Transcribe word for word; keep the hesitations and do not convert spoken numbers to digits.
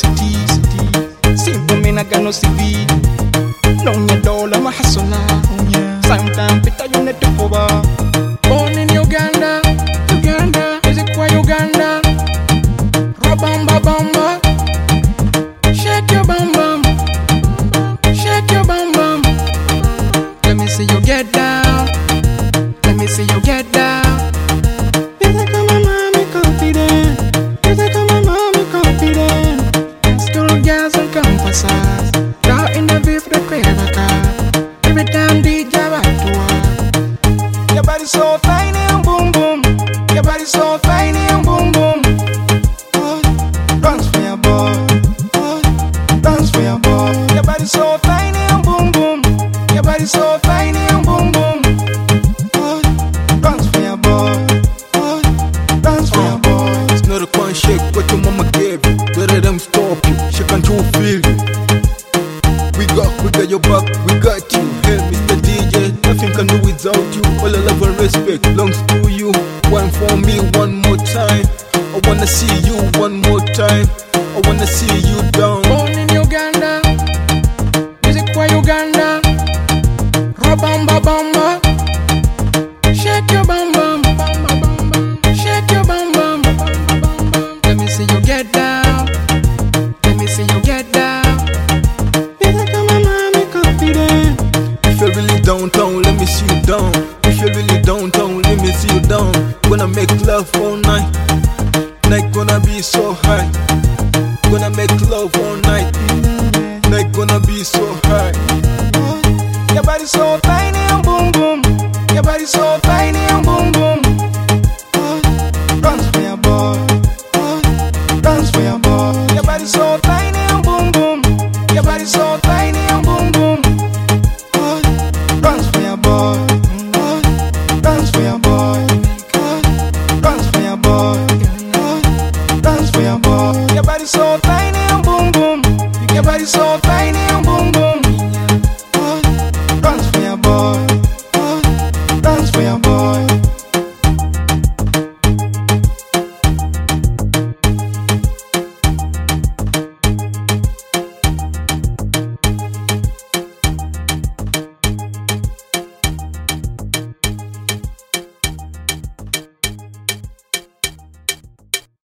city, city. Simple me na gano C V. No nya dollar ma hasona. Sometimes pita you net to cover. Born in Uganda, Uganda. Music kwa Uganda. Rabamba bamba. Shake your bam bam. Shake your bam bam. Let me see you get down. Let me see you get down. Music kama mami confident. Music kama mami confident. School girls and campuses. Down in the beef the clever car. Every time D J back to work. Your body so fine and boom boom. Your body so fine and boom boom. Oh, dance for your boy. Oh, dance for your boy. Your body so fine and boom boom. Your body so fine and boom boom. Oh, dance for your boy. Oh, dance for your boy. It's not a coin shake what your mama gave you. Let them stop you. She can't you feel you. We got, we got your back, we got you. Hey, Mister D J, nothing can do without you. All the love and respect belongs to you. One for me, one more time. I wanna see you one more time. I wanna see you down. Born in Uganda, music kwa Uganda. Rabamba bamba. Shake your bam bam. Shake your bam bam. Let me see you get down. Let me see you get down. Music kama mami confident. If you're really downtown, let me see you down. If you're really downtown, let me see you down. Gonna make love all night. Night gonna be so high. Gonna make love all